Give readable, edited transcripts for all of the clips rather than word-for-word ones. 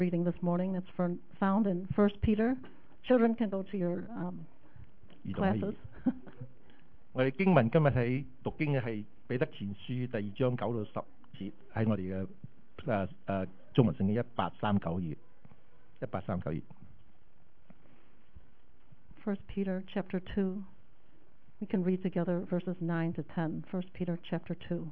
reading this morning that's found in 1 Peter. Children can go to your classes. 我哋經文今日喺讀經嘅係彼得前書第2章9到10節，喺我哋嘅中文聖經1839頁。 1 Peter chapter 2. We can read together verses 9 to 10. 1 Peter chapter 2.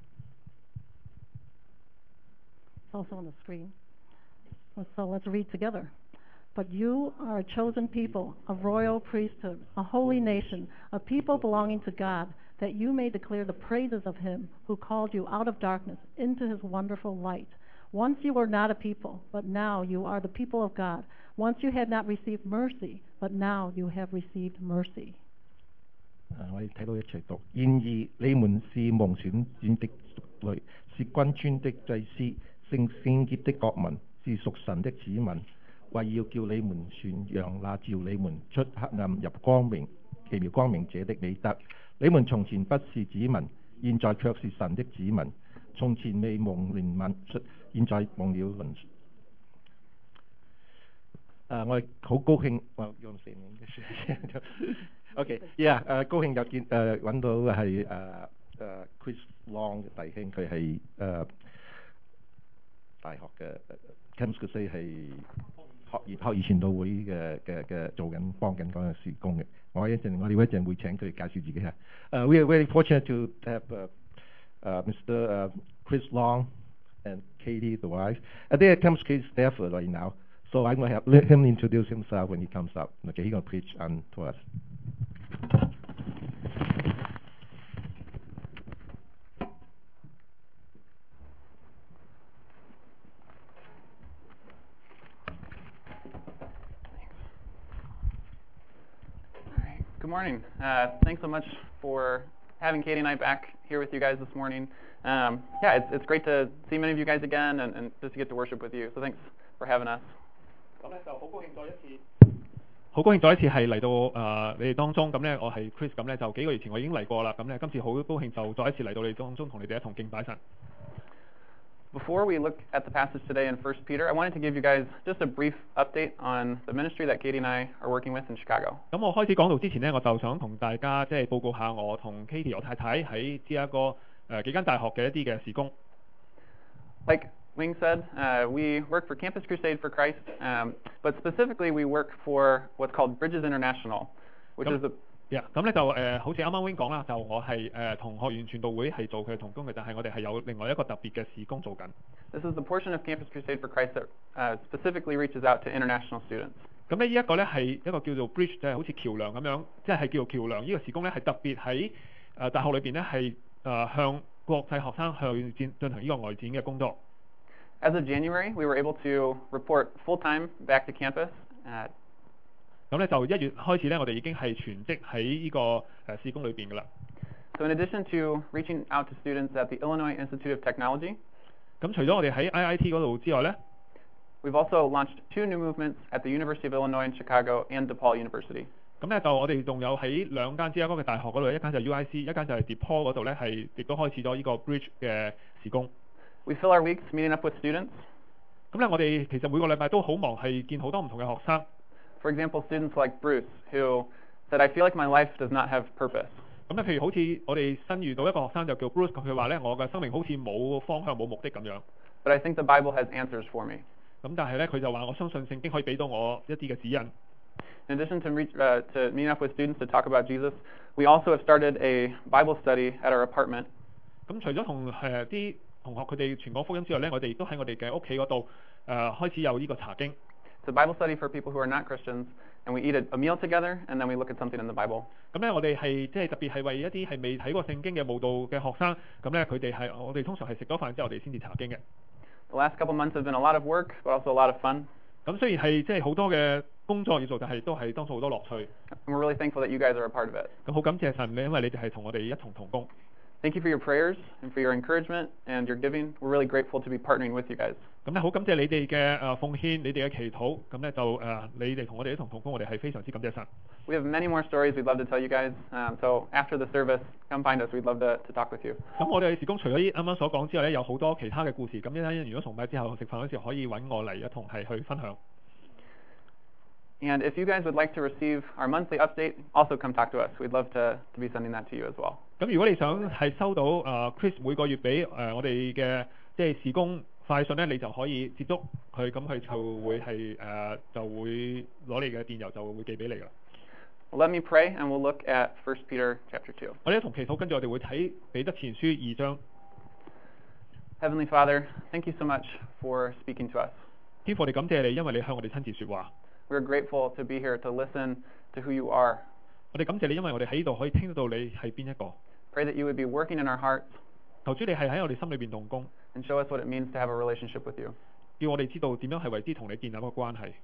It's also on the screen. So let's read together. But you are a chosen people, a royal priesthood, a holy nation, a people belonging to God, that you may declare the praises of him who called you out of darkness into his wonderful light. Once you were not a people, but now you are the people of God. Once you had not received mercy, but now you have received mercy. 我哋睇到一齊讀。然而你們是蒙選的族類，是君尊的祭司，聖潔的國民，是屬神的子民，為要叫你們傳揚那召你們出黑暗入光明奇妙光明者的美德。你們從前不是子民，現在卻是神的子民；從前未蒙憐憫，現在蒙了憐恤。我哋好高興，我用成年嘅書。OK，yeah， 高興又見揾到係Chris Long 嘅弟兄，佢係大學嘅 Campus Crusade 係學兒傳道會嘅做緊幫緊嗰個事工嘅。我哋一陣會請佢哋介紹自己嚇。We are very fortunate to have Mr. Chris Long and Katie, the wife. They are Campus Crusade staff right now. So I'm going to let him introduce himself when he comes up. Okay, he's going to preach on to us. Good morning. Thanks so much for having Katie and I back here with you guys this morning. It's great to see many of you guys again and just to get to worship with you. So thanks for having us. 咁咧就好高興再一次係嚟到你哋當中。咁咧我係 Chris， 咁咧就幾個月前我已經嚟過啦。咁咧今次好高興就再一次嚟到你哋當中，同你哋一同敬拜神。 Before we look at the passage today in 1 Peter, I wanted to give you guys just a brief update on the ministry that Katie and I are working with in Chicago. 咁我開始講道之前呢，我就想同大家即係報告下我同 Katie 我太太喺芝加哥幾間大學嘅一啲嘅事工。 Like Wing said, we work for Campus Crusade for Christ, but specifically we work for what's called Bridges International, which is the 咁咧就好似啱啱 Wing 講啦，就我係同學園傳道會係做佢嘅同工嘅，但係我哋係有另外一個特別嘅事工做緊。 This is the portion of Campus Crusade for Christ that specifically reaches out to international students. 咁呢一個咧係一個叫做 bridge， 即係好似橋梁咁樣，即係叫做橋梁。呢個事工咧係特別喺大學裏邊咧係向國際學生去進行呢個外展嘅工作。 As of January, we were able to report full-time back to campus. 咁咧就1月開始咧，我哋已經係全職喺呢個事工裏邊㗎啦。 So in addition to reaching out to students at the Illinois Institute of Technology, 咁除咗我哋喺 IIT 嗰度之外咧 we've also launched 2 new movements at the University of Illinois in Chicago and DePaul University. 咁咧就我哋仲有喺2間芝加哥嘅大學嗰度，一間就係 UIC， 一間就係 DePaul 嗰度咧，係亦都開始咗呢個 Bridge 嘅事工。 We fill our weeks meeting up with students. 咁咧我哋其實每個禮拜都好忙，係見好多唔同嘅學生。 For example, students like Bruce, who said, "I feel like my life does not have purpose." 咁咧譬如好似我哋新遇到一個學生就叫 Bruce， 佢話咧我嘅生命好似冇方向冇目的咁樣。 But I think the Bible has answers for me. 咁但係咧佢就話我相信聖經可以俾到我一啲嘅指引。 In addition to meeting up with students to talk about Jesus, we also have started a Bible study at our apartment. 咁除咗同啲同學佢哋傳講福音之外咧，我哋亦都喺我哋嘅屋企嗰度開始有呢個查經。 It's a Bible study for people who are not Christians, and we eat a meal together, and then we look at something in the Bible. 咁咧我哋係即係特別係為一啲係未睇過聖經嘅慕道嘅學生，咁咧佢哋係我哋通常係食咗飯之後我哋先至查經嘅。 The last couple months have been a lot of work, but also a lot of fun. 咁雖然係即係好多嘅工作要做，但係都係當中好多樂趣。 And we're really thankful that you guys are a part of it. 咁好感謝神嘅，因為你哋係同我哋一同同工。 Thank you for your prayers and for your encouragement and your giving. We're really grateful to be partnering with you guys. 咁咧好感謝你哋嘅奉獻，你哋嘅祈禱，咁咧就你哋同我哋一同同工，我哋係非常之感謝神。 We have many more stories we'd love to tell you guys. So after the service, come find us. We'd love to talk with you. 咁我哋事工除咗啱啱所講之外咧，有好多其他嘅故事。咁一陣如果崇拜之後食飯嗰時候，可以揾我嚟一同係去分享。 And if you guys would like to receive our monthly update, also come talk to us. We'd love to be sending that to you as well. 咁如果你想係收到Chris 每個月俾我哋嘅即係事工快訊咧，你就可以接觸佢，咁佢就會係就會攞你嘅電郵就會寄俾你㗎啦。 Let me pray, and we'll look at 1 Peter chapter 2. 我哋一同祈禱，跟住我哋會睇彼得前書2章。 Heavenly Father, thank you so much for speaking to us. 天父，我哋感謝你，因為你向我哋親自說話。 We're grateful to be here to listen to who you are. 我哋感謝你，因為我哋喺呢度可以聽得到你係邊一個。 Pray that you would be working in our hearts 求主你係喺我哋心裏邊動工， and show us what it means to have a relationship with you. 叫我哋知道點樣係為之同你建立一個關係。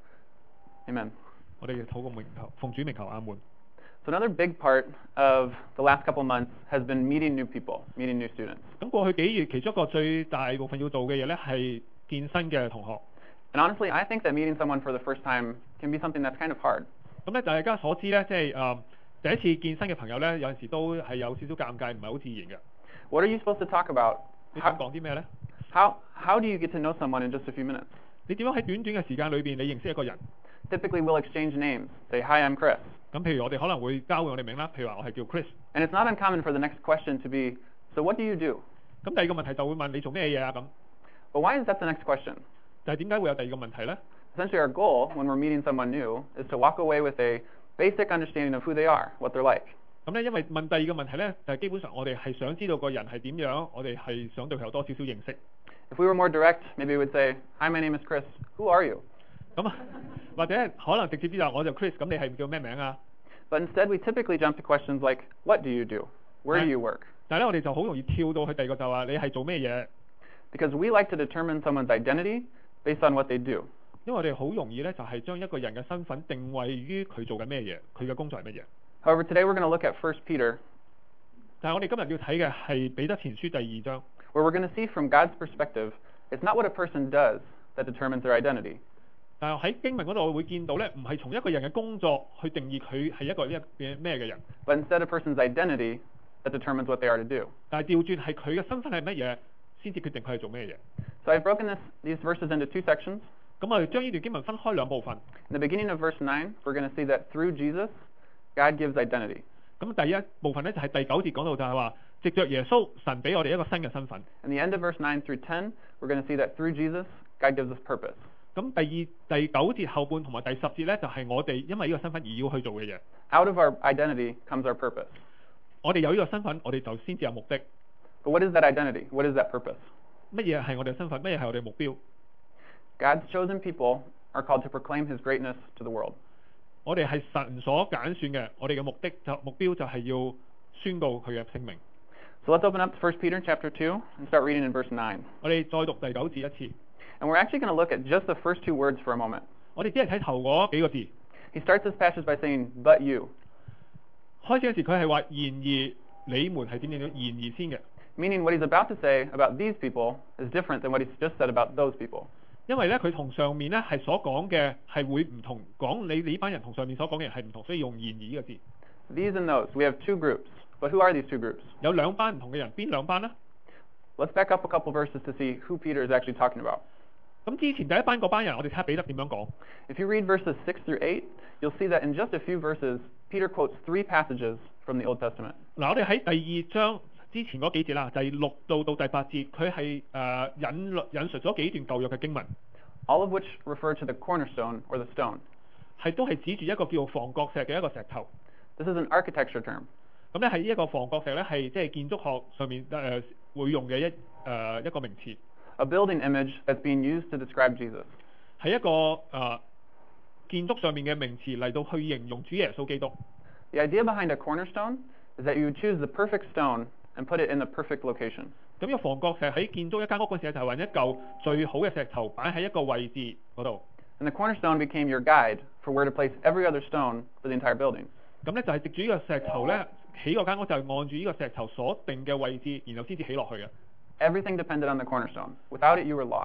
Amen. 我哋禱告名求，奉主名求，阿門。 So another big part of the last couple months has been meeting new people, meeting new students. 咁過去幾月，其中一個最大部分要做嘅嘢咧，係見新嘅同學。 And honestly, I think that meeting someone for the first time can be something that's kind of hard. 咁咧，大家所知咧，即係第一次見新嘅朋友咧，有陣時都係有少少尷尬，唔係好自然嘅。 What are you supposed to talk about? 你想講啲咩咧？ How do you get to know someone in just a few minutes? 你點樣喺短短嘅時間裏邊，你認識一個人？ Typically, we'll exchange names. Say, "Hi, I'm Chris." 咁譬如我哋可能會交換我哋名啦，譬如話我係叫 Chris。 And it's not uncommon for the next question to be, "So what do you do?" 咁第二個問題就會問你做咩嘢啊咁。 But why is that the next question? 但係點解會有第二個問題咧？ Essentially, our goal when we're meeting someone new is to walk away with a basic understanding of who they are, what they're like. 咁咧，因為問第二個問題咧，就係基本上我哋係想知道個人係點樣，我哋係想對佢有多少少認識。 If we were more direct, maybe we would say, "Hi, my name is Chris. Who are you?" 咁或者可能直接啲就我就 Chris，咁你係叫咩名啊？ But instead, we typically jump to questions like, "What do you do? Where do you work?" 但係咧，我哋就好容易跳到去第二個就話你係做咩嘢？ Because we like to determine someone's identity based on what they do. 因為我哋好容易咧，就係將一個人嘅身份定位於佢做緊咩嘢，佢嘅工作係乜嘢。 However, today we're going to look at 1 Peter, 但係我哋今日要睇嘅係彼得前書第2章， where we're going to see from God's perspective, it's not what a person does that determines their identity. 但係喺經文嗰度會見到咧，唔係從一個人嘅工作去定義佢係一個咩嘅人， But instead a person's identity that determines what they are to do. 但係調轉係佢嘅身份係乜嘢先至決定佢係做咩嘢。 So I've broken these verses into two sections. 咁我哋將呢段經文分開兩部分。 In the beginning of verse 9, we're going to see that through Jesus, God gives identity. 咁第一部分咧就係第9節講到就係話，藉着耶穌，神俾我哋一個新嘅身份。 In the end of verse 9 through 10, we're going to see that through Jesus, God gives us purpose. 咁第9節後半同埋第10節咧，就係我哋因為呢個身份而要去做嘅嘢。 Out of our identity comes our purpose. 我哋有呢個身份，我哋就先至有目的。 But what is that identity? What is that purpose? 乜嘢係我哋嘅身份？乜嘢係我哋嘅目標？ God's chosen people are called to proclaim His greatness to the world. 我哋係神所揀選嘅，我哋嘅目標就係要宣告佢嘅聲明。 So let's open up to 1 Peter chapter 2 and start reading in verse 9. 我哋再讀第9節一次。 And we're actually going to look at just the first two words for a moment. 我哋只係睇頭嗰幾個字。 He starts this passage by saying, "But you," 開始嗰時佢係話然而你們係點樣？然而先嘅。 meaning what he's about to say about these people is different than what he's just said about those people. 因為咧佢同上面咧係所講嘅係會唔同，講你呢班人同上面所講嘅人係唔同，所以用然而呢個字。 These and those, we have two groups. But who are these two groups? 有兩班唔同嘅人，邊兩班呢？ Let's back up a couple verses to see who Peter is actually talking about. 咁之前第一班嗰班人，我哋睇下彼得點樣講。 If you read verses 6 through 8, you'll see that in just a few verses, Peter quotes three passages from the Old Testament. 嗱，我哋喺第2章之前嗰幾節啦，第6到第8節，佢係引述咗幾段舊約嘅經文， all of which refer to the cornerstone or the stone. 係都係指住一個叫做房角石嘅一個石頭。 This is an architecture term. 咁咧係呢一個房角石咧係即係建築學上面會用嘅一個名詞。 A building image that's being used to describe Jesus. 係一個建築上面嘅名詞嚟到去形容主耶穌基督。 The idea behind a cornerstone is that you would choose the perfect stone and put it in the perfect location. 咁個房角石喺建築一間屋嗰時就係揾一嚿最好嘅石頭擺喺一個位置嗰度。 And the cornerstone became your guide for where to place every other stone for the entire building. 咁咧就係藉住呢個石頭咧起嗰間屋就係按住呢個石頭所定嘅位置，然後先至起落去嘅。 Everything depended on the cornerstone. Without it, you were lost.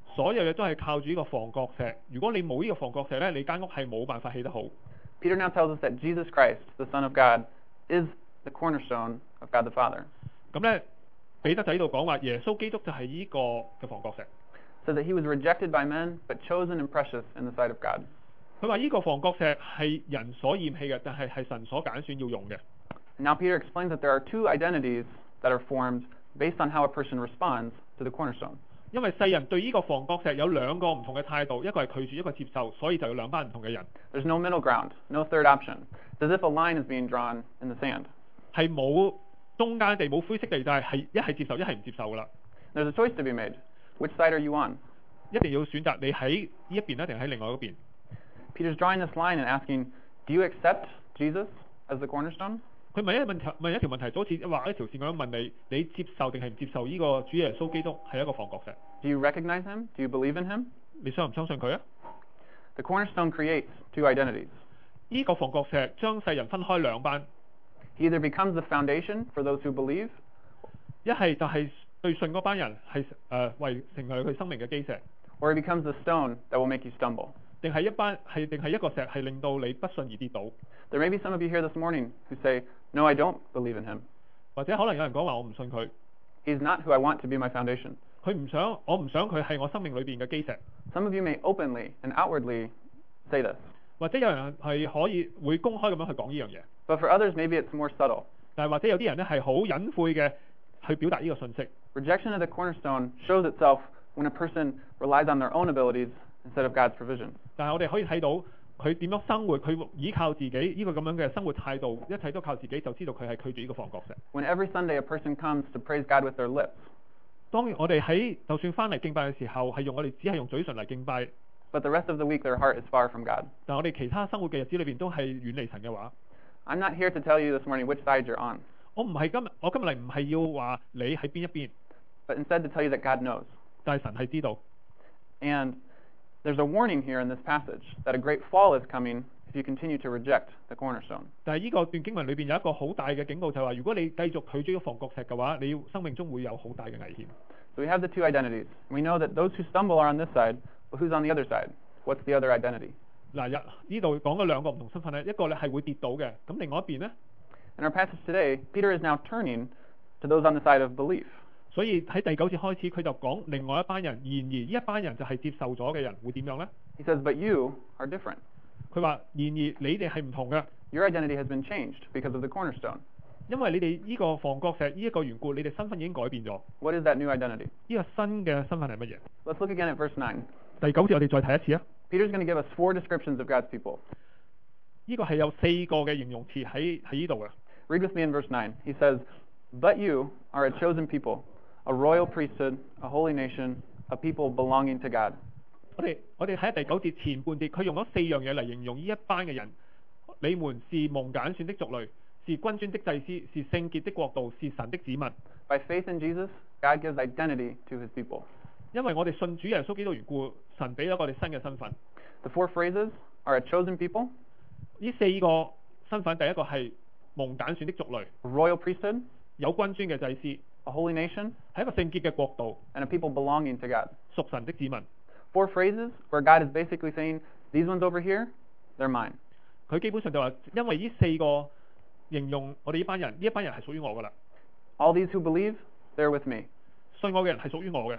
所有嘢都係靠住呢個房角石。如果你冇呢個房角石咧，你間屋係冇辦法起得好。 Peter now tells us that Jesus Christ, the Son of God, is the cornerstone of God the Father. 咁咧，彼得就喺度講話，耶穌基督就係呢個嘅房角石。 So that he was rejected by men, but chosen and precious in the sight of God. 佢話呢個房角石係人所厭棄嘅，但係神所揀選要用嘅。 Now Peter explains that there are two identities that are formed based on how a person responds to the cornerstone. 因為世人對呢個房角石有兩個唔同嘅態度，一個係拒絕，一個接受，所以就有兩班唔同嘅人。 There's no middle ground, no third option. It's as if a line is being drawn in the sand. 係冇中間地，冇灰色地帶，係一係接受，一係唔接受噶啦。 There's a choice to be made. Which side are you on? 一定要選擇你喺呢一邊咧，定喺另外一邊。 Peter's drawing this line and asking, do you accept Jesus as the cornerstone? 佢問一條問題，就好似畫一條線咁樣問你，你接受定係唔接受呢個主耶穌基督係一個房角石？ Do you recognize him? Do you believe in him? 你相唔相信佢啊？ The cornerstone creates two identities. 呢個房角石將世人分開兩班， He either becomes the foundation for those who believe, 一係就係對信嗰班人係為成為佢生命嘅基石， or he becomes the stone that will make you stumble. 定係一個石係令到你不信而跌倒。 There may be some of you here this morning who say, no, I don't believe in him. 或者可能有人講話我唔信佢， He's not who I want to be my foundation. 我唔想佢係我生命裏邊嘅基石。 Some of you may openly and outwardly say this. 或者有人係會公開咁樣去講呢樣嘢， But for others, maybe it's more subtle. 但係或者有啲人咧係好隱晦嘅去表達呢個信息。 Rejection of the cornerstone shows itself when a person relies on their own abilities instead of God's provision. 但係我哋可以睇到佢點樣生活，佢依靠自己呢個咁樣嘅生活態度，一切都靠自己，就知道佢係拒絕呢個房角石。 When every Sunday a person comes to praise God with their lips, 當然我哋就算翻嚟敬拜嘅時候，我哋只係用嘴唇嚟敬拜， but the rest of the week their heart is far from God. 但我哋其他生活嘅日子裏邊都係遠離神嘅話， I'm not here to tell you this morning which side you're on, 我今日嚟唔係要話你喺邊一邊， but instead to tell you that God knows. 但係神係知道。 And there's a warning here in this passage that a great fall is coming if you continue to reject the cornerstone. 但係呢個段經文裏邊有一個好大嘅警告，就係話如果你繼續拒絕個房角石嘅話，你生命中會有好大嘅危險。 So we have the two identities. We know that those who stumble are on this side, but who's on the other side? What's the other identity? 嗱，呢度講咗兩個唔同身份咧，一個咧係會跌倒嘅，咁另外一邊咧， In our passage today, Peter is now turning to those on the side of belief. 所以喺第9節開始佢就講另外一班人，然而呢一班人就係接受咗嘅人會點樣咧？ He says, but you are different. 佢話：然而你哋係唔同嘅， Your identity has been changed because of the cornerstone. 因為你哋呢個房角石呢一個緣故，你哋身份已經改變咗。 What is that new identity? 呢個新嘅身份係乜嘢？ Let's look again at verse 9. 第9節我哋再睇一次啊！ Peter's going to give us 4 descriptions of God's people. 呢個係有4個嘅形容詞喺呢度嘅。 Read with me in verse 9. He says, but you are a chosen people, a royal priesthood, a holy nation, a people belonging to God. 我哋睇第9節前半節，佢用咗4樣嘢嚟形容呢一班嘅人。你們是蒙揀選的族類，是君尊的祭司，是聖潔的國度，是神的子民。 By faith in Jesus, God gives identity to his people. 因為我哋信主耶穌基督緣故，神俾咗我哋新嘅身份。 The 4 phrases are a chosen people, 呢4個身份，第一個係蒙揀選的族類， a royal priesthood, 有君尊嘅祭司， a holy nation, 係一個聖潔嘅國度， and a people belonging to God. 屬神的子民。 4 phrases where God is basically saying, these ones over here, they're mine. 佢基本上就話，因為呢4個形容我哋呢班人，呢一班人係屬於我噶啦。 All these who believe, they're with me. 信我嘅人係屬於我嘅。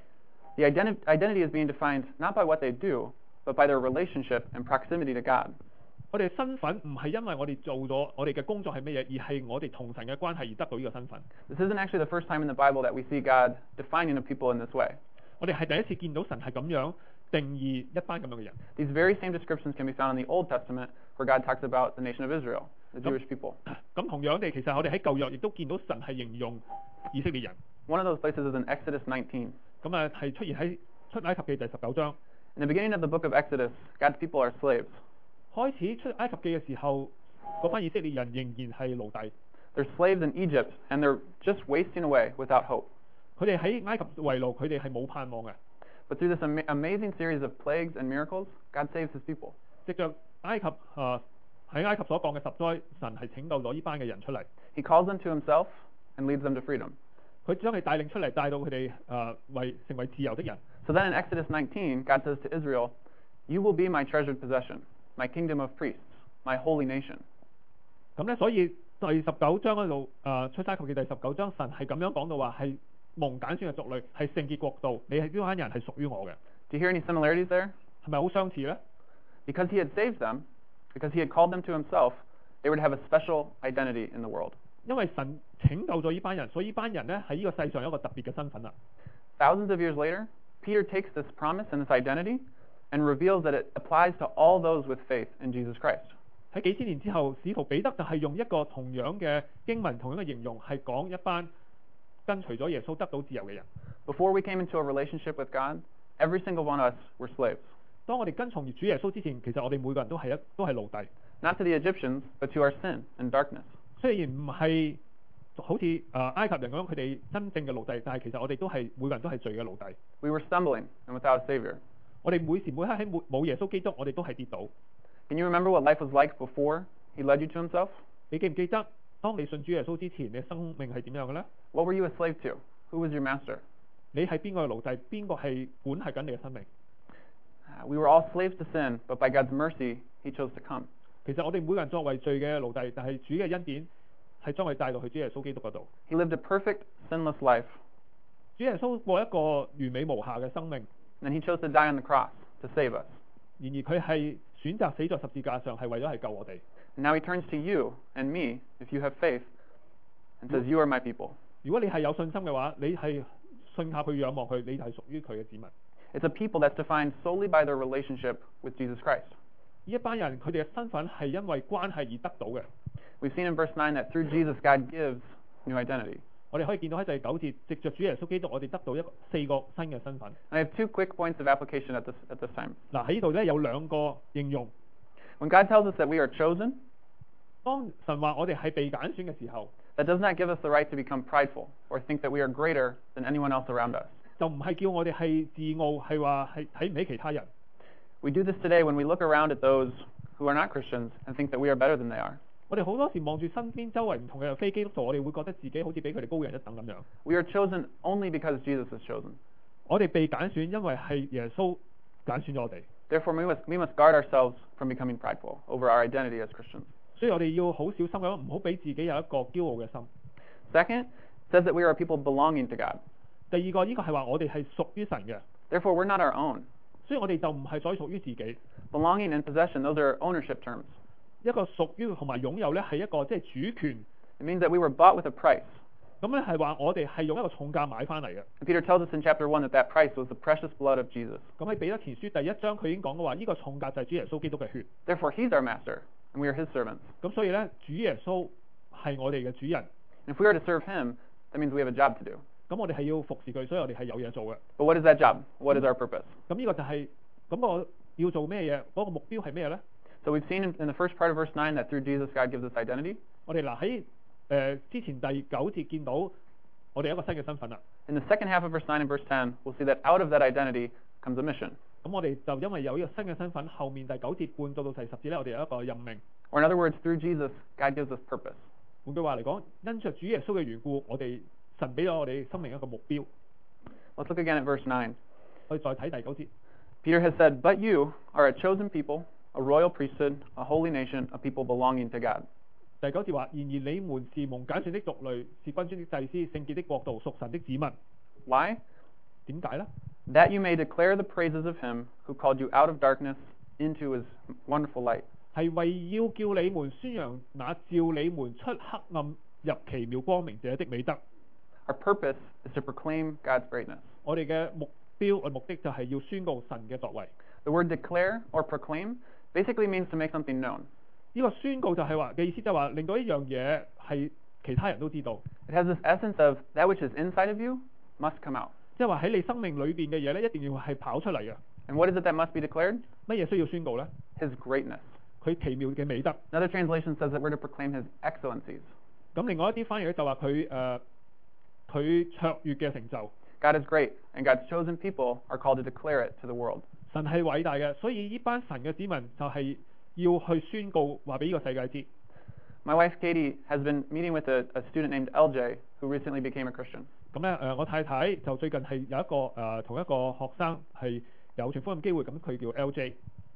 The identity is being defined not by what they do, but by their relationship and proximity to God. 我哋身份唔係因為我哋做咗我哋嘅工作係乜嘢，而係我哋同神嘅關係而得到呢個身份。 This isn't actually the first time in the Bible that we see God defining a people in this way. 我哋係第一次見到神係咁樣定義一班咁樣嘅人。 These very same descriptions can be found in the Old Testament, where God talks about the nation of Israel, the Jewish people. 咁同樣地，其實我哋喺舊約亦都見到神係形容以色列人。 One of those places is in Exodus 19. 咁啊係出現喺出埃及記第19章。 In the beginning of the book of Exodus, God's people are slaves. 開始出埃及記嘅時候，嗰班以色列人仍然係奴隸。 They're slaves in Egypt, and they're just wasting away without hope. 佢哋喺埃及為奴，佢哋係冇盼望嘅。 But through this amazing series of plagues and miracles, God saves his people. 藉着埃及喺埃及所講嘅10災，神係拯救咗呢班嘅人出嚟。 He calls them to himself and leads them to freedom. 佢將佢帶領出嚟，帶到佢哋成為自由的人。 So then in Exodus 19, God says to Israel, "You will be my treasured possession, my kingdom of priests, my holy nation." 咁咧，所以第19章嗰度，出埃及記第19章，神係咁樣講到話係蒙揀選嘅族類，係聖潔國度，你係呢班人係屬於我嘅。 Do you hear any similarities there? 係咪好相似咧？ Because he had saved them, because he had called them to himself, they would have a special identity in the world. 因為神拯救咗呢班人，所以呢班人咧喺呢個世上有一個特別嘅身份啦。 Thousands of years later, Peter takes this promise and this identity and reveals that it applies to all those with faith in Jesus Christ. 喺幾千年之後，使徒彼得就係用一個同樣嘅經文、同樣嘅形容，係講一班跟隨咗耶穌得到自由嘅人。 Before we came into a relationship with God, every single one of us were slaves. 當我哋跟從主耶穌之前，其實我哋每個人都係奴隸。 Not to the Egyptians, but to our sin and darkness. 雖然唔係好似埃及人咁樣，佢哋真正嘅奴隸，但係其實我哋都係每個人都係罪嘅奴隸。 We were stumbling and without a Savior. 我哋每時每刻喺冇耶穌基督，我哋都係跌倒。 Can you remember what life was like before He led you to Himself? 你記唔記得當你信主耶穌之前，你嘅生命係點樣嘅呢？ What were you a slave to? Who was your master? 你係邊個嘅奴隸？邊個係管係緊你嘅生命？ We were all slaves to sin, but by God's mercy, He chose to come. 其實我哋每個人作為罪嘅奴隸，但係主嘅恩典係將佢帶到去主耶穌基督嗰度。 He lived a perfect, sinless life, 主耶穌過一個完美無瑕嘅生命， and He chose to die on the cross to save us. 然而佢係選擇死在十字架上，係為咗係救我哋。 And now He turns to you and me, if you have faith, and says, "You are my people." 如果你係有信心嘅話，你係信靠佢、仰望佢，你就係屬於佢嘅子民。 It's a people that's defined solely by their relationship with Jesus Christ. 呢一班人佢哋嘅身份係因為關係而得到嘅。 We've seen in verse 9 that through Jesus, God gives new identity. 我哋可以見到喺第9節，藉着主耶穌基督，我哋得到4個新嘅身份。 And I have two quick points of application at this time. 嗱，喺呢度咧有2個應用。 When God tells us that we are chosen, 當神話我哋係被揀選嘅時候， that does not give us the right to become prideful or think that we are greater than anyone else around us. 就唔係叫我哋係自傲，係話係睇唔起其他人。 We do this today when we look around at those who are not Christians and think that we are better than they are. 我哋好多時望住身邊周圍唔同嘅非基督徒，我哋會覺得自己好似比佢哋高人一等咁樣。 We are chosen only because Jesus is chosen. 我哋被揀選，因為係耶穌揀選咗我哋。 Therefore, we must guard ourselves from becoming prideful over our identity as Christians. 所以我哋要好小心咁，唔好俾自己有一個驕傲嘅心。 Second, it says that we are a people belonging to God. 第二個呢個係話我哋係屬於神嘅， Therefore, we're not our own. 所以我哋就唔係再屬於自己。 Belonging and possession, those are ownership terms. 一個屬於同埋擁有咧係一個即係主權。 It means that we were bought with a price. 咁咧係話我哋係用一個重價買翻嚟嘅。 And Peter tells us in chapter 1 that price was the precious blood of Jesus. 咁喺彼得前書第1章佢已經講過話，呢個重價就係主耶穌基督嘅血。 Therefore, He's our master, and we are His servants. 咁所以咧，主耶穌係我哋嘅主人。 And if we are to serve Him, that means we have a job to do. 咁我哋係要服侍佢，所以我哋係有嘢做嘅。 But what is that job? What is our purpose? 咁呢個就係咁我要做咩嘢？嗰個目標係咩咧？ So we've seen in the first part of verse 9 that through Jesus, God gives us identity. 我哋嗱喺之前第9節見到我哋有一個新嘅身份啦。 In the second half of verse 9 and verse 10, we'll see that out of that identity comes a mission. 咁我哋就因為有呢個新嘅身份，後面第9節半到第10節咧，我哋有一個任命。 Or in other words, through Jesus, God gives us purpose. 換句話嚟講，因着主耶穌嘅緣故，我哋神俾咗我哋生命一個目標。 Let's look again at verse 9. 我哋再睇第9節。 Peter has said, "But you are a chosen people, a royal priesthood, a holy nation, a people belonging to God." 第9節話：然而你們是蒙揀選的族類，是君尊的祭司，聖潔的國度，屬神的子民。 Why? 點解呢？ That you may declare the praises of Him who called you out of darkness into His wonderful light. 係為要叫你們宣揚那召你們出黑暗入奇妙光明者的美德。 Our purpose is to proclaim God's greatness. 我哋嘅目標目的就係要宣告神嘅作為。 The word declare or proclaim basically means to make something known. 呢個宣告就係話嘅意思就係話令到一樣嘢係其他人都知道。 It has this essence of that which is inside of you must come out. 即係話喺你生命裏邊嘅嘢咧，一定要係跑出嚟嘅。 And what is it that must be declared? 乜嘢需要宣告呢？ His greatness. 佢奇妙嘅美德。 Another translation says that we're to proclaim His excellencies. 咁另外一啲翻譯咧就話佢卓越嘅成就。 God is great, and God's chosen people are called to declare it to the world. 神係偉大嘅，所以呢班神嘅子民就係要去宣告，話俾呢個世界知。 My wife Katie has been meeting with a student named LJ who recently became a Christian. 咁咧我太太就最近係有一個同一個學生係有傳福音機會，咁佢叫 LJ。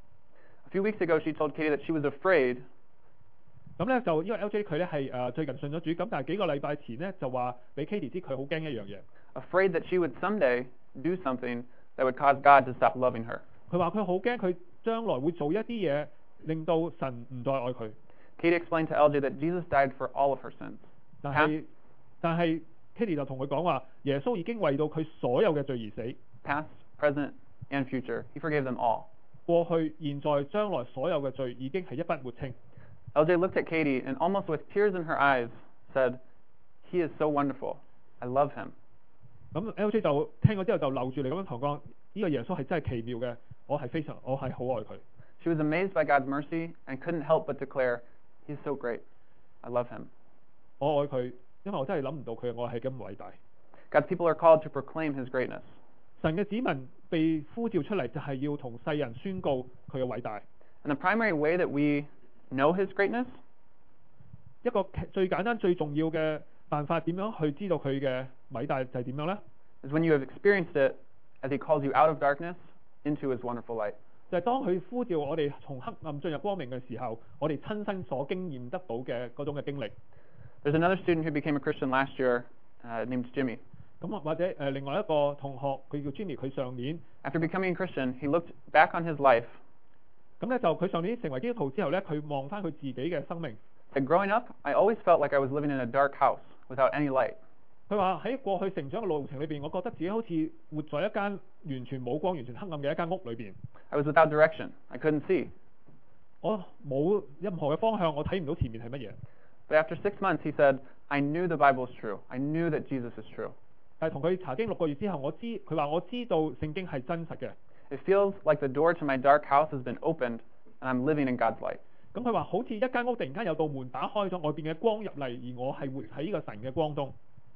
A few weeks ago, she told Katie that she was afraid. 咁咧就因為 LJ 佢咧係最近信咗主，咁但係幾個禮拜前咧就話俾 Katie 知佢好驚一樣嘢。 Afraid that she would someday do something that would cause God to stop loving her. 佢話佢好驚佢將來會做一啲嘢，令到神唔再愛佢。 Katie explained to LJ that Jesus died for all of her sins. 但係 Katie 就同佢講話，耶穌已經為到佢所有嘅罪而死。 Past, present, and future. He forgave them all. 過去、現在、將來所有嘅罪已經係一筆抹清。 LJ looked at Katie and almost with tears in her eyes said, "He is so wonderful. I love him." 咁 LJ 就聽咗之後就流住嚟咁樣同講：呢個耶穌係真係奇妙嘅，我係好愛佢。 She was amazed by God's mercy and couldn't help but declare, "He's so great. I love him." 我愛佢，因為我真係諗唔到佢嘅愛係咁偉大。 God's people are called to proclaim his greatness. 神嘅子民被呼召出嚟，就係要同世人宣告佢嘅偉大。 And the primary way that we know his greatness, 一個最簡單最重要嘅辦法，點樣去知道佢嘅偉大就係點樣呢？ is when you have experienced it as he calls you out of darkness into his wonderful light. 就係當佢呼召我哋從黑暗進入光明嘅時候，我哋親身所經驗得到嘅嗰種嘅經歷。 There's another student who became a Christian last year named Jimmy. 咁或者另外一個同學佢叫 Jimmy， 佢上年 After becoming a Christian, he looked back on his life. 咁咧就佢上年成為基督徒之後咧，佢望翻佢自己嘅生命。 Said, growing up, I always felt like I was living in a dark house without any light. 佢話喺過去成長嘅路程裏邊，我覺得自己好似活在一間完全冇光、完全黑暗嘅一間屋裏邊。 I was without direction. I couldn't see. 我冇任何嘅方向，我睇唔到前面係乜嘢。 But after 6 months, he said, I knew the Bible is true. I knew that Jesus is true. 但係同佢查經6個月之後，佢話我知道聖經係真實嘅。 It feels like the door to my dark house has been opened, and I'm living in God's light. 咁佢話好似一間屋突然間有道門打開咗，外邊嘅光入嚟，而我係活喺呢個神嘅光中。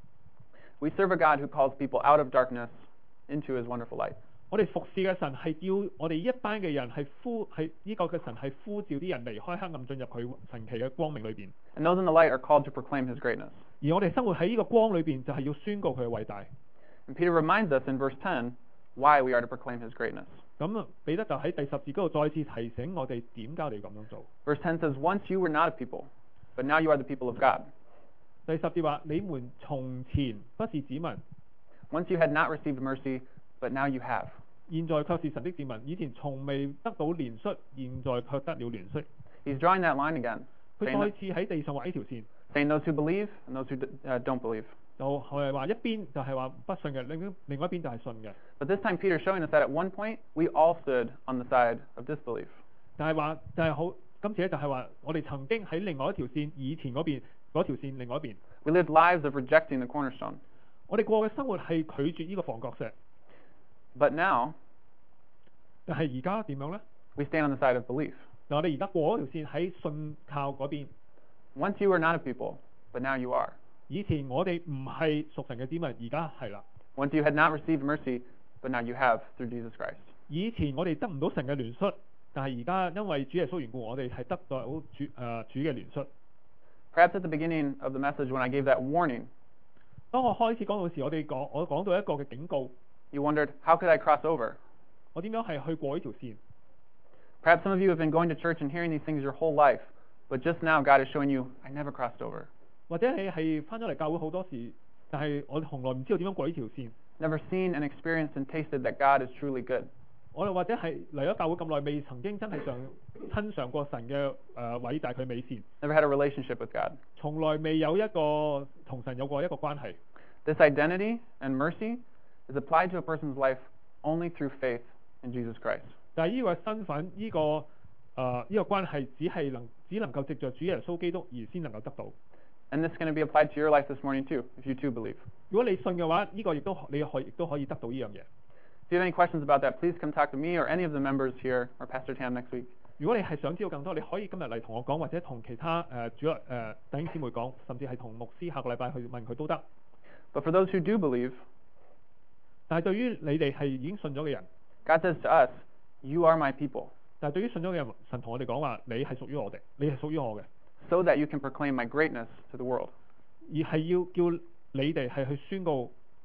We serve a God who calls people out of darkness into his wonderful light. 我哋服侍嘅神係叫我哋一班嘅人係呢個嘅神係呼召啲人離開黑暗進入佢神奇嘅光明裏邊。 And those in the light are called to proclaim his greatness. 而我哋生活喺呢個光裏邊，就係要宣告佢嘅偉大。 And Peter reminds us in verse 10 why we are to proclaim his greatness. 咁彼得就喺第10節嗰度再次提醒我哋點解我哋咁樣做。 Verse 10 says, Once you were not a people, but now you are the people of God. 第10節話：你們從前不是子民， Once you had not received mercy, but now you have. 現在卻是神的子民。以前從未得到憐恤，現在卻得了憐恤。 He's drawing that line again, 佢再次喺地上畫呢條線， saying those who believe and those who don't believe. 就係話一邊就係話不信嘅，另外一邊就係信嘅。 But this time Peter's showing us that at one point we all stood on the side of disbelief. 但係話就係好，今次咧就係話我哋曾經喺另外一條線，以前嗰邊嗰條線另外一邊。 We lived lives of rejecting the cornerstone. 我哋過嘅生活係拒絕呢個房角石。 But now 但係而家點樣呢？ we stand on the side of belief. 嗱，我哋而家過嗰條線喺信靠嗰邊。 Once you were not a people, but now you are. 以前我哋唔係屬神嘅子民，而家係啦。 Once you had not received mercy, but now you have through Jesus Christ. 以前我哋得唔到神嘅憐恤，但係而家因為主耶穌緣故，我哋係得到主嘅憐恤。 Perhaps at the beginning of the message when I gave that warning, 當我開始講到時，我講到一個嘅警告。 You wondered, how could I cross over? 我點樣係去過呢條線？ Perhaps some of you have been going to church and hearing these things your whole life, but just now God is showing you, I never crossed over. 或者你係翻咗嚟教會好多時，但係我從來唔知道點樣過呢條線。 Never seen and experienced and tasted that God is truly good. 我哋或者係嚟咗教會咁耐，未曾經真係親嘗過神嘅偉大佢美善。 Never had a relationship with God. 從來未有一個同神有過一個關係。 This identity and mercy is applied to a person's life only through faith in Jesus Christ. 但係呢個身份，呢個關係只能夠藉着主耶穌基督而先能夠得到。 And this is going to be applied to your life this morning too, if you too believe. 如果你信嘅話，呢個亦都可以得到呢樣嘢。 If you have any questions about that, please come talk to me or any of the members here or Pastor Tam next week. 如果你係想知道更多，你可以今日嚟同我講，或者同其他弟兄姊妹講，甚至係同牧師下個禮拜去問佢都得。 But for those who do believe, 但係對於你哋係已經信咗嘅人， God says to us, You are my people, 但係對於信咗嘅人，神同我哋講話，你係屬於我哋，你係屬於我嘅， so that you can proclaim my greatness to the world. 而係要叫你哋係去宣告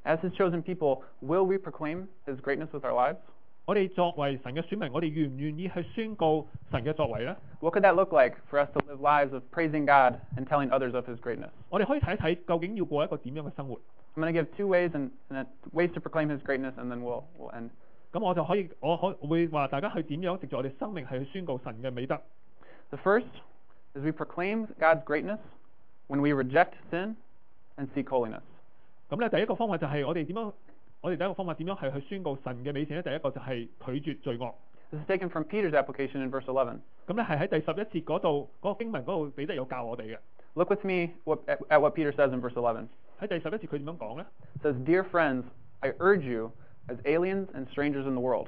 As His chosen people, will we proclaim His greatness with our lives? 我哋作為神嘅選民，我哋願唔願意去宣告神嘅作為呢？ What could that look like for us to live lives of praising God and telling others of His greatness? 我哋可以睇一睇究竟要過一個點樣嘅生活。 I'm going to give two ways and ways to proclaim His greatness, and then we'll end. 咁我會話大家去點樣藉住我哋生命係去宣告神嘅美德。 The first is we proclaim God's greatness when we reject sin and seek holiness. 咁咧第一個方法就係我哋第一個方法點樣係去宣告神嘅美善咧？第一個就係拒絕罪惡。 This is taken from Peter's application in verse 11. 咁咧係喺第11節嗰度嗰個經文嗰度彼得有教我哋嘅。 Look with me at what Peter says in verse 11. 喺第11節佢點樣講咧？ It says, "Dear friends, I urge you as aliens and strangers in the world."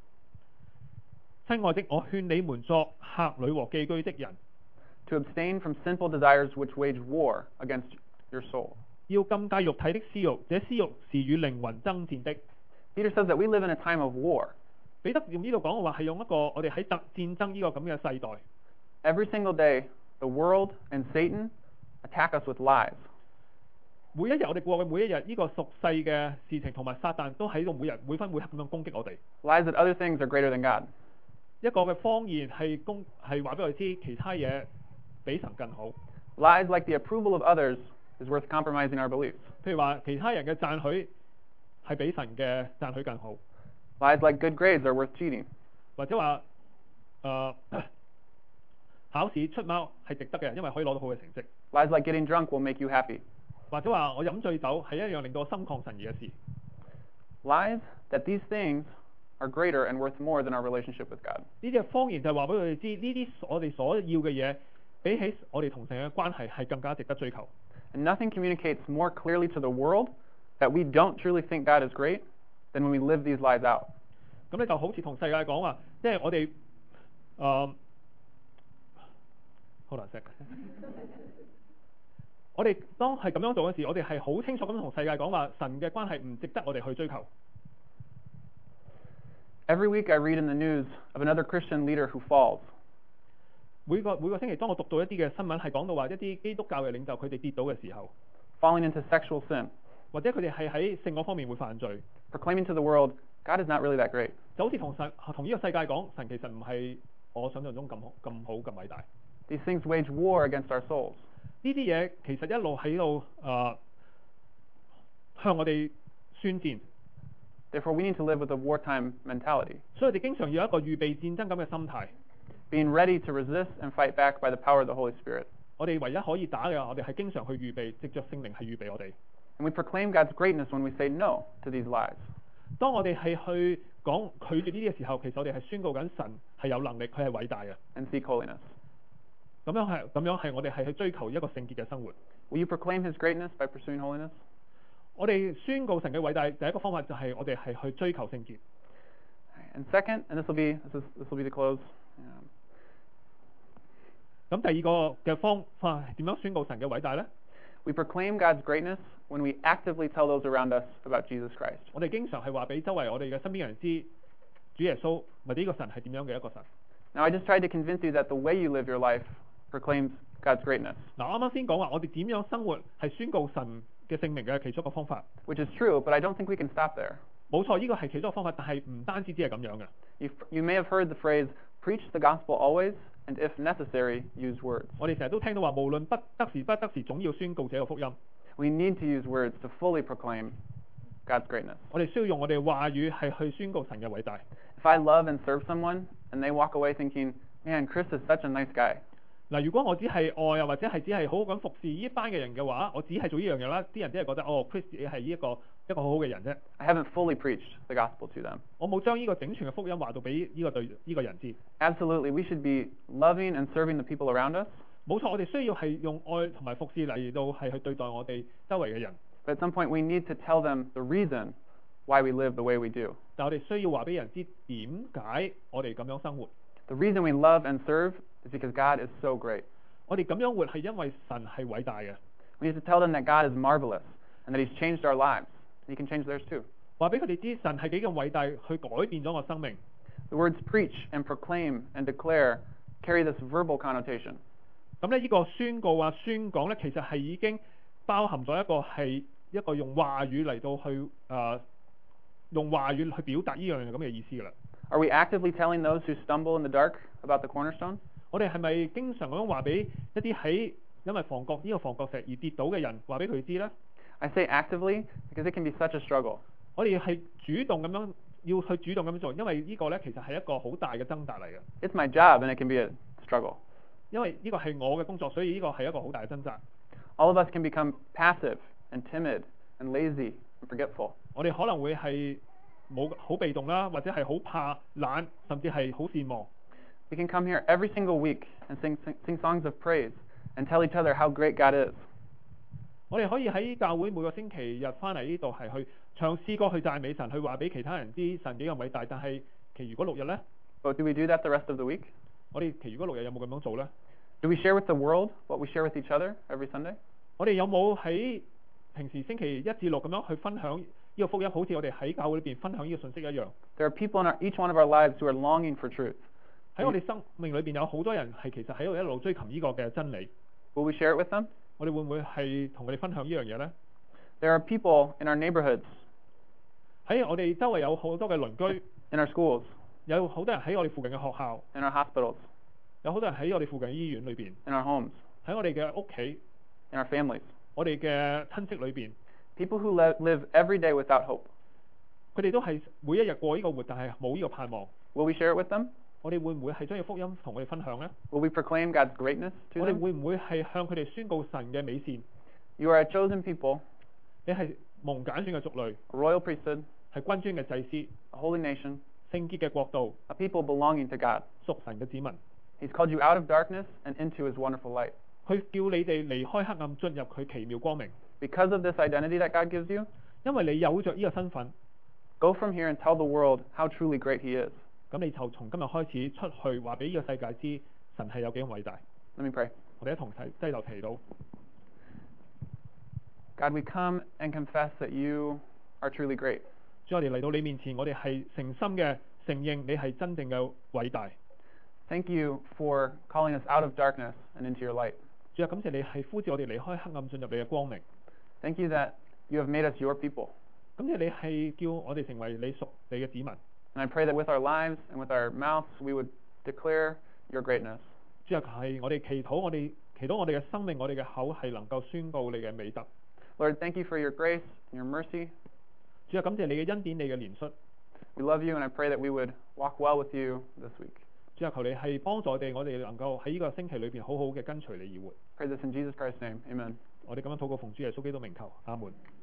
親愛的，我勸你們作客旅和寄居的人， To abstain from sinful desires which wage war against your soul. 要禁戒肉體的私慾，這私慾是與靈魂爭戰的。 Peter says that we live in a time of war. 彼得用呢度講嘅話係用一個我哋喺戰爭呢個咁嘅世代。 Every single day, the world and Satan attack us with lies. 每一日我哋過嘅每一日，呢個屬世嘅事情同埋撒旦都喺度每分每刻咁樣攻擊我哋。 Lies that other things are greater than God. 一個嘅謊言係話俾我哋知其他嘢比神更好。 Lies like the approval of others is worth compromising our beliefs. 譬如話其他人嘅讚許係比神嘅讚許更好， Lies like good grades are worth cheating. 或者話考試出貓係值得嘅，因為可以攞到好嘅成績。 Lies like getting drunk will make you happy. 或者話我飲醉酒係一樣令到我心曠神怡嘅事。 Lies that these things are greater and worth more than our relationship with God. 呢啲謊言就係話俾佢哋知，呢啲我哋所要嘅嘢，比起我哋同神嘅關係係更加值得追求。 And nothing communicates more clearly to the world that we don't truly think God is great than when we live these lies out. 咁咧就好似同世界講話，即係我哋好難識。我哋當係咁樣做嘅時，我哋係好清楚咁同世界講話，神嘅關係唔值得我哋去追求。 Every week I read in the news of another Christian leader who falls. 每個星期，當我讀到一啲嘅新聞係講到話一啲基督教嘅領袖佢哋跌倒嘅時候， falling into sexual sin, 或者佢哋係喺性嗰方面會犯罪， proclaiming to the world, God is not really that great. 就好似同呢個世界講，神其實唔係我想象中咁好咁偉大。 These things wage war against our souls. 呢啲嘢其實一路喺度向我哋宣戰， Therefore, we need to live with a wartime mentality, 所以我哋經常要有一個預備戰爭咁嘅心態。 being ready to resist and fight back by the power of the Holy Spirit. 我哋唯一可以打嘅，我哋係經常去預備，藉着聖靈係預備我哋。 And we proclaim God's greatness when we say no to these lies. 當我哋係去講拒絕呢啲嘅時候，其實我哋係宣告緊神係有能力，佢係偉大嘅。 And seek holiness. 咁樣係我哋係去追求一個聖潔嘅生活。 Will you proclaim His greatness by pursuing holiness? 我哋宣告神嘅偉大，第一個方法就係我哋係去追求聖潔。 And second, and this will be the close. 咁第二個嘅方法點樣宣告神嘅偉大呢？ We proclaim God's greatness when we actively tell those around us about Jesus Christ. 我哋經常係話俾周圍我哋嘅身邊嘅人知，主耶穌或者呢個神係點樣嘅一個神。 Now, I just tried to convince you that the way you live your life proclaims God's greatness. 嗱，啱啱先講話，我哋點樣生活係宣告神嘅聖名嘅其中一個方法。 Which is true, but I don't think we can stop there. 冇錯，呢個係其中一個方法，但係唔單止只係咁樣嘅。 You may have heard the phrase, preach the gospel always, and if necessary, use words. 我哋成日都聽到話，無論不得時，總要宣告這個福音。 We need to use words to fully proclaim God's greatness. 我哋需要用我哋話語係去宣告神嘅偉大。 If I love and serve someone, and they walk away thinking, man, Chris is such a nice guy. 嗱，如果我只係愛啊，或者係只係好好咁服侍呢班嘅人嘅話，我只係做呢樣嘢啦，啲人只係覺得Chris 係一個好好嘅人啫。 I haven't fully preached the gospel to them. 我冇將呢個整全嘅福音話到俾呢個人知。 Absolutely, we should be loving and serving the people around us. 冇錯，我哋需要係用愛同埋服侍嚟到係去對待我哋周圍嘅人。 But at some point, we need to tell them the reason why we live the way we do. 但我哋需要話俾人知點解我哋咁樣生活。 The reason we love and serve is because God is so great. 我哋咁樣活係因為神係偉大嘅。 We need to tell them that God is marvelous and that He's changed our lives. He can change theirs too. 話俾佢哋知神係幾咁偉大，去改變咗我生命。 The words preach and proclaim and declare carry this verbal connotation. 咁咧，呢個宣告啊、宣講咧，其實係已經包含咗一個係一個用話語嚟到去用話語去表達呢樣咁嘅意思㗎啦。 Are we actively telling those who stumble in the dark about the cornerstone? 我哋係咪經常咁樣話俾一啲喺因為房角呢個房角石而跌倒嘅人話俾佢知呢？ I say actively because it can be such a struggle. 我哋係主動咁樣要去主動咁做，因為呢個呢其實係一個好大嘅掙扎嚟嘅。 It's my job and it can be a struggle. 因為呢個係我嘅工作，所以呢個係一個好大嘅掙扎。 All of us can become passive and timid and lazy and forgetful. 我哋可能會係冇好被動啦，或者係好怕懶，甚至係好善忘。 We can come here every single week and sing songs of praise and tell each other how great God is. 我哋可以喺教會每個星期日翻嚟呢度係去唱詩歌去讚美神，去話俾其他人知神幾咁偉大。但係其餘嗰6日呢， But do we do that the rest of the week? 我哋其餘嗰6日有冇咁樣做呢？ Do we share with the world what we share with each other every Sunday? 我哋有冇喺平時星期1至6咁樣去分享呢個福音，好似我哋喺教會裏邊分享呢個信息一樣？ There are people in each one of our lives who are longing for truth. 喺我哋生命裏邊有好多人係其實喺度一路追求呢個嘅真理。 Will we share it with them? 我哋會唔會係同佢哋分享呢樣嘢呢？ There are people in our neighborhoods, 喺我哋周圍有好多嘅鄰居， in our schools, 有好多人喺我哋附近嘅學校， in our hospitals, 有好多人喺我哋附近嘅醫院裏邊， in our homes, 喺我哋嘅屋企， in our families. 我哋嘅親戚裏邊， People who live every day without hope. 佢哋都係每一日過呢個活，但係冇呢個盼望。 Will we share it with them? 我哋會唔會係將呢個福音同佢哋分享呢？ Will we proclaim God's greatness to 我哋 them? 會唔會係向佢哋宣告神嘅美善？ You are a chosen people, 你係蒙揀選嘅族類， a royal priesthood, 係君尊嘅祭司， a holy nation, 聖潔嘅國度， a people belonging to God. 屬神嘅子民。 He's called you out of darkness and into His wonderful light. 佢叫你哋離開黑暗，進入佢奇妙光明。 Because of this identity that God gives you, 因為你有着呢個身份， go from here and tell the world how truly great He is. 咁你就從今日開始出去話俾呢個世界知，神係有幾咁偉大。 Let me pray. 我哋一同低頭祈禱。 God, we come and confess that You are truly great. 主，我哋嚟到你面前，我哋係誠心嘅承認你係真正嘅偉大。 Thank You for calling us out of darkness and into Your light. 主啊，感謝你係呼召我哋離開黑暗進入你嘅光明。 Thank You that You have made us Your people. 感謝你係叫我哋成為你屬你嘅子民。 And I pray that with our lives and with our mouths, we would declare Your greatness. 主啊，係我哋祈禱，我哋嘅生命，我哋嘅口係能夠宣告你嘅美德。 Lord, thank You for Your grace and Your mercy. 主啊，感謝你嘅恩典，你嘅憐恤。 We love You, and I pray that we would walk well with You this week. 主啊，求你係幫助我哋能夠喺呢個星期裏邊好好嘅跟隨你而活。 Pray this in Jesus Christ's name. Amen. 我哋咁樣禱告奉主耶穌基督名求，阿門。